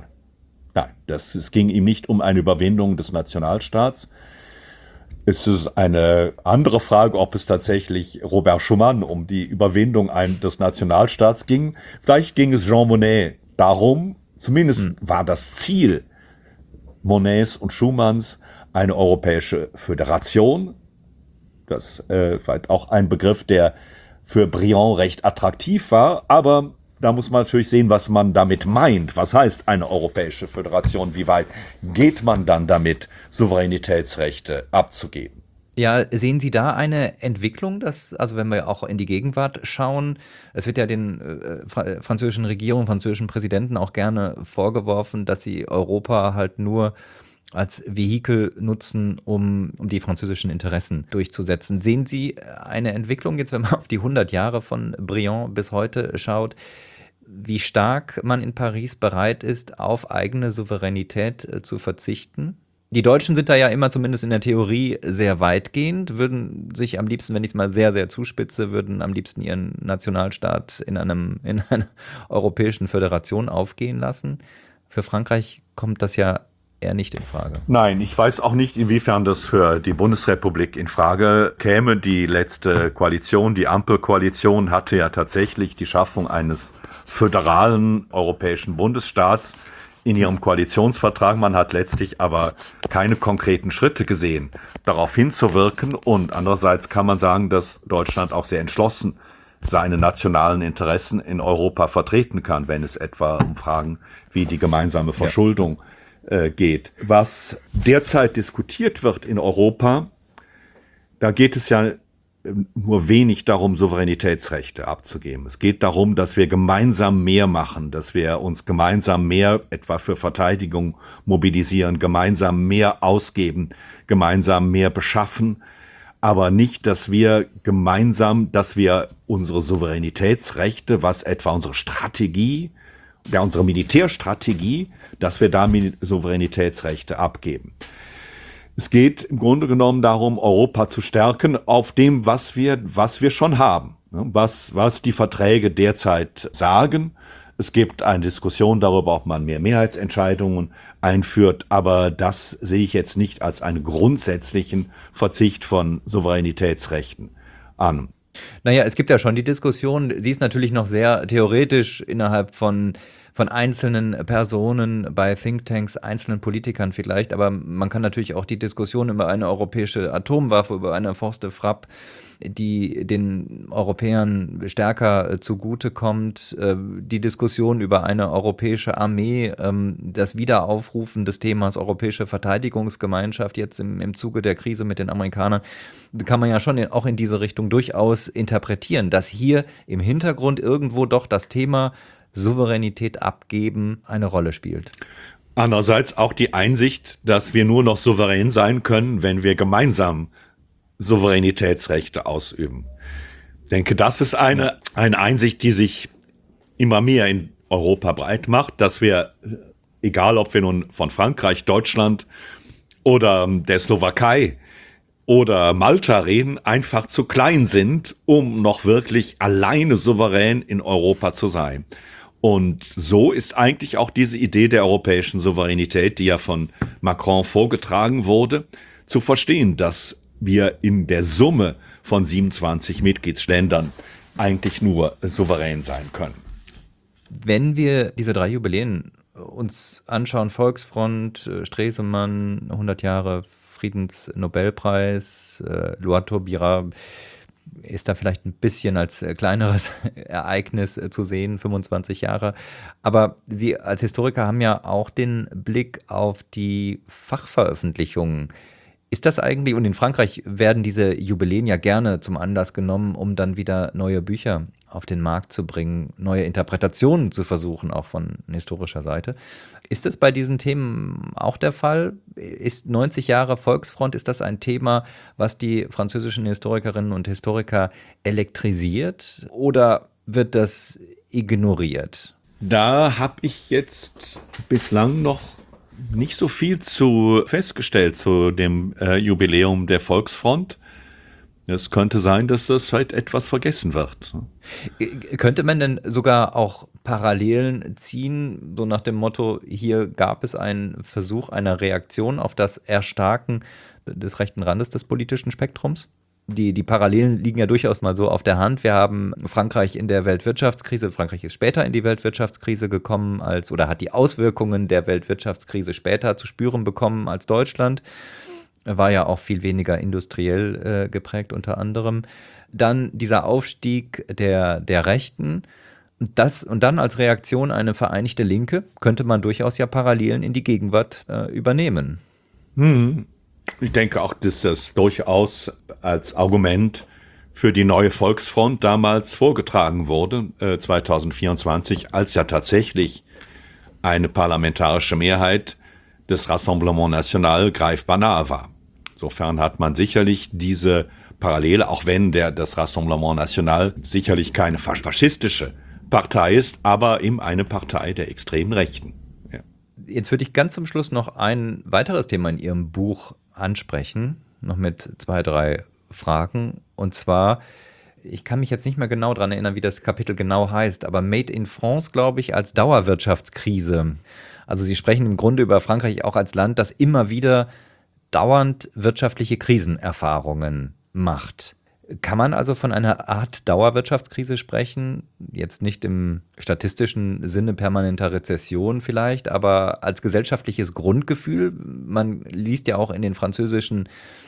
es ging ihm nicht um eine Überwindung des Nationalstaats. Es ist eine andere Frage, ob es tatsächlich Robert Schuman um die Überwindung des Nationalstaats ging. Vielleicht ging es Jean Monnet darum, zumindest war das Ziel Monnets und Schumanns eine europäische Föderation. Das war auch ein Begriff, der für Briand recht attraktiv war, aber da muss man natürlich sehen, was man damit meint. Was heißt eine europäische Föderation? Wie weit geht man dann damit, Souveränitätsrechte abzugeben? Ja, sehen Sie da eine Entwicklung, also wenn wir auch in die Gegenwart schauen, es wird ja den französischen Regierungen, französischen Präsidenten auch gerne vorgeworfen, dass sie Europa halt nur als Vehikel nutzen, um die französischen Interessen durchzusetzen. Sehen Sie eine Entwicklung jetzt, wenn man auf die 100 Jahre von Briand bis heute schaut, wie stark man in Paris bereit ist, auf eigene Souveränität zu verzichten? Die Deutschen sind da ja immer, zumindest in der Theorie, sehr weitgehend, würden sich am liebsten, wenn ich es mal sehr, sehr zuspitze, würden am liebsten ihren Nationalstaat in einer europäischen Föderation aufgehen lassen. Für Frankreich kommt das ja eher nicht in Frage. Nein, ich weiß auch nicht, inwiefern das für die Bundesrepublik in Frage käme. Die letzte Koalition, die Ampelkoalition, hatte ja tatsächlich die Schaffung eines föderalen europäischen Bundesstaats in ihrem Koalitionsvertrag. Man hat letztlich aber keine konkreten Schritte gesehen, darauf hinzuwirken. Und andererseits kann man sagen, dass Deutschland auch sehr entschlossen seine nationalen Interessen in Europa vertreten kann, wenn es etwa um Fragen wie die gemeinsame Verschuldung geht. Was derzeit diskutiert wird in Europa, da geht es ja nur wenig darum, Souveränitätsrechte abzugeben. Es geht darum, dass wir gemeinsam mehr machen, dass wir uns gemeinsam mehr etwa für Verteidigung mobilisieren, gemeinsam mehr ausgeben, gemeinsam mehr beschaffen, aber nicht, dass wir unsere Souveränitätsrechte, was etwa unsere Strategie, unsere Militärstrategie, dass wir da Souveränitätsrechte abgeben. Es geht im Grunde genommen darum, Europa zu stärken auf dem, was wir schon haben, was die Verträge derzeit sagen. Es gibt eine Diskussion darüber, ob man mehr Mehrheitsentscheidungen einführt, aber das sehe ich jetzt nicht als einen grundsätzlichen Verzicht von Souveränitätsrechten an. Naja, es gibt ja schon die Diskussion, sie ist natürlich noch sehr theoretisch innerhalb von einzelnen Personen, bei Thinktanks, einzelnen Politikern vielleicht, aber man kann natürlich auch die Diskussion über eine europäische Atomwaffe, über eine Force de Frappe, die den Europäern stärker zugutekommt, die Diskussion über eine europäische Armee, das Wiederaufrufen des Themas europäische Verteidigungsgemeinschaft jetzt im Zuge der Krise mit den Amerikanern, kann man ja schon auch in diese Richtung durchaus interpretieren, dass hier im Hintergrund irgendwo doch das Thema Souveränität abgeben eine Rolle spielt. Andererseits auch die Einsicht, dass wir nur noch souverän sein können, wenn wir gemeinsam Souveränitätsrechte ausüben. Ich denke, das ist eine Einsicht, die sich immer mehr in Europa breit macht, dass wir, egal ob wir nun von Frankreich, Deutschland oder der Slowakei oder Malta reden, einfach zu klein sind, um noch wirklich alleine souverän in Europa zu sein. Und so ist eigentlich auch diese Idee der europäischen Souveränität, die ja von Macron vorgetragen wurde, zu verstehen, dass wir in der Summe von 27 Mitgliedsländern eigentlich nur souverän sein können. Wenn wir diese 3 Jubiläen uns anschauen, Volksfront, Stresemann, 100 Jahre Friedensnobelpreis, Louis Taubira ist da vielleicht ein bisschen als kleineres Ereignis zu sehen, 25 Jahre. Aber Sie als Historiker haben ja auch den Blick auf die Fachveröffentlichungen. Ist das eigentlich, und in Frankreich werden diese Jubiläen ja gerne zum Anlass genommen, um dann wieder neue Bücher auf den Markt zu bringen, neue Interpretationen zu versuchen, auch von historischer Seite. Ist es bei diesen Themen auch der Fall? Ist 90 Jahre Volksfront, ist das ein Thema, was die französischen Historikerinnen und Historiker elektrisiert, oder wird das ignoriert? Da habe ich jetzt bislang noch nicht so viel festgestellt zu dem Jubiläum der Volksfront. Es könnte sein, dass das vielleicht etwas vergessen wird. Könnte man denn sogar auch Parallelen ziehen, so nach dem Motto, hier gab es einen Versuch einer Reaktion auf das Erstarken des rechten Randes des politischen Spektrums? Die Parallelen liegen ja durchaus mal so auf der Hand. Wir haben Frankreich in der Weltwirtschaftskrise. Frankreich ist später in die Weltwirtschaftskrise gekommen oder hat die Auswirkungen der Weltwirtschaftskrise später zu spüren bekommen als Deutschland. War ja auch viel weniger industriell geprägt unter anderem. Dann dieser Aufstieg der Rechten. Und dann als Reaktion eine vereinigte Linke, könnte man durchaus ja Parallelen in die Gegenwart übernehmen. Ich denke auch, dass das durchaus als Argument für die neue Volksfront damals vorgetragen wurde, 2024, als ja tatsächlich eine parlamentarische Mehrheit des Rassemblement National greifbar nahe war. Insofern hat man sicherlich diese Parallele, auch wenn das Rassemblement National sicherlich keine faschistische Partei ist, aber eben eine Partei der extremen Rechten. Ja. Jetzt würde ich ganz zum Schluss noch ein weiteres Thema in Ihrem Buch ansprechen, noch mit 2, 3 Fragen. Und zwar, ich kann mich jetzt nicht mehr genau daran erinnern, wie das Kapitel genau heißt, aber Made in France, glaube ich, als Dauerwirtschaftskrise. Also Sie sprechen im Grunde über Frankreich auch als Land, das immer wieder dauernd wirtschaftliche Krisenerfahrungen macht. Kann man also von einer Art Dauerwirtschaftskrise sprechen? Jetzt nicht im statistischen Sinne permanenter Rezession vielleicht, aber als gesellschaftliches Grundgefühl. Man liest ja auch in den französischen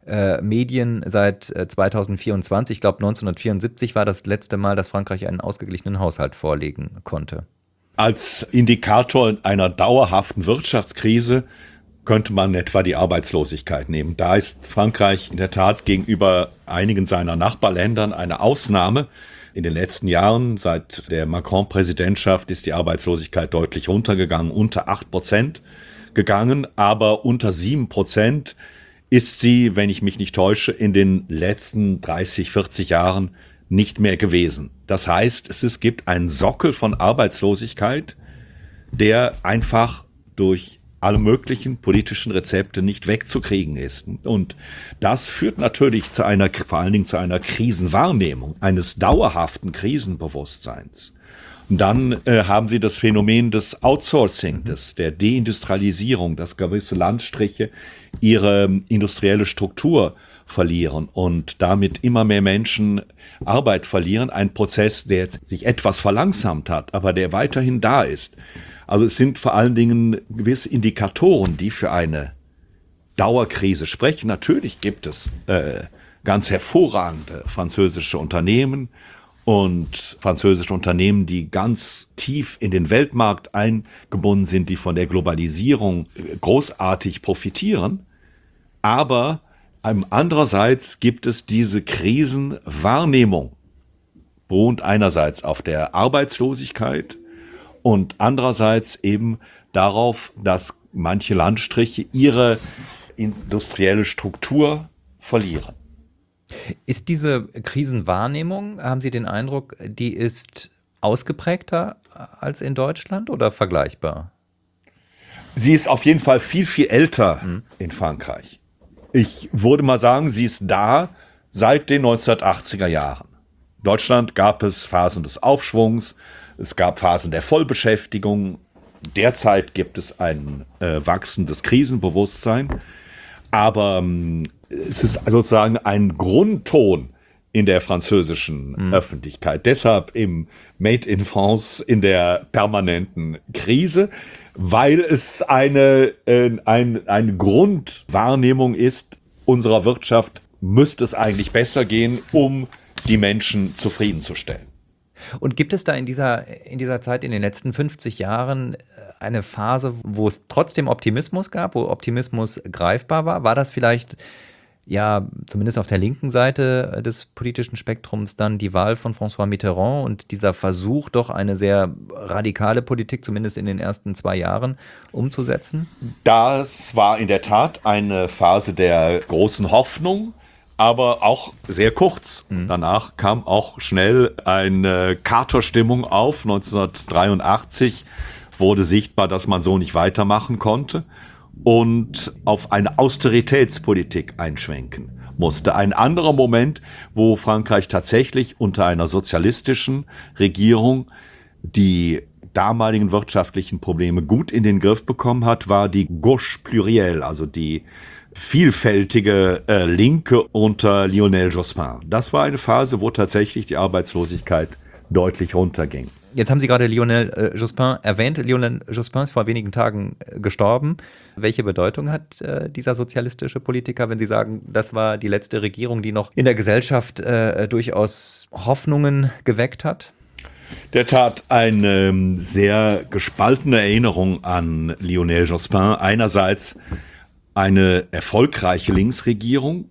Medien seit 2024. Ich glaube, 1974 war das letzte Mal, dass Frankreich einen ausgeglichenen Haushalt vorlegen konnte. Als Indikator einer dauerhaften Wirtschaftskrise könnte man etwa die Arbeitslosigkeit nehmen. Da ist Frankreich in der Tat gegenüber einigen seiner Nachbarländern eine Ausnahme. In den letzten Jahren, seit der Macron-Präsidentschaft, ist die Arbeitslosigkeit deutlich runtergegangen, unter 8% gegangen, aber unter 7% ist sie, wenn ich mich nicht täusche, in den letzten 30, 40 Jahren nicht mehr gewesen. Das heißt, es gibt einen Sockel von Arbeitslosigkeit, der einfach durch alle möglichen politischen Rezepte nicht wegzukriegen ist. Und das führt natürlich vor allen Dingen zu einer Krisenwahrnehmung, eines dauerhaften Krisenbewusstseins. Und dann haben Sie das Phänomen des Outsourcing, der Deindustrialisierung, dass gewisse Landstriche ihre industrielle Struktur verlieren und damit immer mehr Menschen Arbeit verlieren. Ein Prozess, der sich etwas verlangsamt hat, aber der weiterhin da ist. Also es sind vor allen Dingen gewisse Indikatoren, die für eine Dauerkrise sprechen. Natürlich gibt es ganz hervorragende französische Unternehmen und französische Unternehmen, die ganz tief in den Weltmarkt eingebunden sind, die von der Globalisierung großartig profitieren. Aber andererseits gibt es diese Krisenwahrnehmung, beruht einerseits auf der Arbeitslosigkeit und andererseits eben darauf, dass manche Landstriche ihre industrielle Struktur verlieren. Ist diese Krisenwahrnehmung, haben Sie den Eindruck, die ist ausgeprägter als in Deutschland oder vergleichbar? Sie ist auf jeden Fall viel, viel älter in Frankreich. Ich würde mal sagen, sie ist da seit den 1980er Jahren. In Deutschland gab es Phasen des Aufschwungs, es gab Phasen der Vollbeschäftigung. Derzeit gibt es ein wachsendes Krisenbewusstsein. Aber es ist sozusagen ein Grundton in der französischen Öffentlichkeit. Deshalb im Made in France in der permanenten Krise, weil es eine Grundwahrnehmung ist, unserer Wirtschaft müsste es eigentlich besser gehen, um die Menschen zufriedenzustellen. Und gibt es da in dieser Zeit, in den letzten 50 Jahren, eine Phase, wo es trotzdem Optimismus gab, wo Optimismus greifbar war? War das vielleicht, ja, zumindest auf der linken Seite des politischen Spektrums dann die Wahl von François Mitterrand und dieser Versuch, doch eine sehr radikale Politik, zumindest in den ersten 2 Jahren, umzusetzen? Das war in der Tat eine Phase der großen Hoffnung, aber auch sehr kurz. Danach kam auch schnell eine Carter-Stimmung auf. 1983 wurde sichtbar, dass man so nicht weitermachen konnte und auf eine Austeritätspolitik einschwenken musste. Ein anderer Moment, wo Frankreich tatsächlich unter einer sozialistischen Regierung die damaligen wirtschaftlichen Probleme gut in den Griff bekommen hat, war die Gauche plurielle, also die vielfältige Linke unter Lionel Jospin. Das war eine Phase, wo tatsächlich die Arbeitslosigkeit deutlich runterging. Jetzt haben Sie gerade Lionel Jospin erwähnt. Lionel Jospin ist vor wenigen Tagen gestorben. Welche Bedeutung hat dieser sozialistische Politiker, wenn Sie sagen, das war die letzte Regierung, die noch in der Gesellschaft durchaus Hoffnungen geweckt hat? Der Tat eine sehr gespaltene Erinnerung an Lionel Jospin. Einerseits eine erfolgreiche Linksregierung,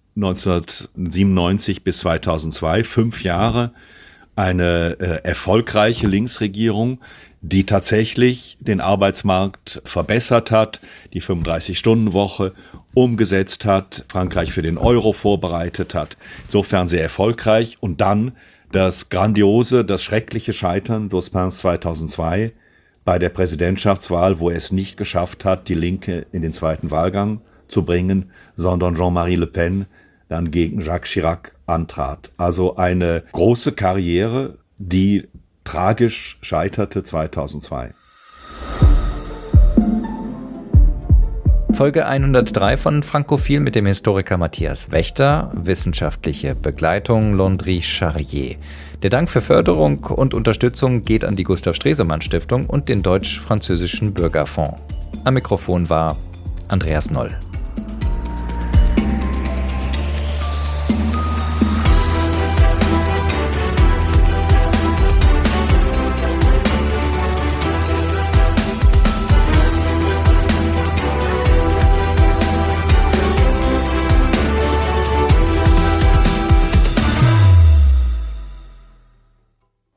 1997 bis 2002, 5 Jahre, eine erfolgreiche Linksregierung, die tatsächlich den Arbeitsmarkt verbessert hat, die 35-Stunden-Woche umgesetzt hat, Frankreich für den Euro vorbereitet hat. Insofern sehr erfolgreich. Und dann das grandiose, das schreckliche Scheitern Jospins 2002 bei der Präsidentschaftswahl, wo er es nicht geschafft hat, die Linke in den zweiten Wahlgang zu bringen, sondern Jean-Marie Le Pen dann gegen Jacques Chirac antrat. Also eine große Karriere, die tragisch scheiterte 2002. Folge 103 von Frankophil mit dem Historiker Matthias Wächter, wissenschaftliche Begleitung Landry Charrier. Der Dank für Förderung und Unterstützung geht an die Gustav Stresemann Stiftung und den Deutsch-Französischen Bürgerfonds. Am Mikrofon war Andreas Noll.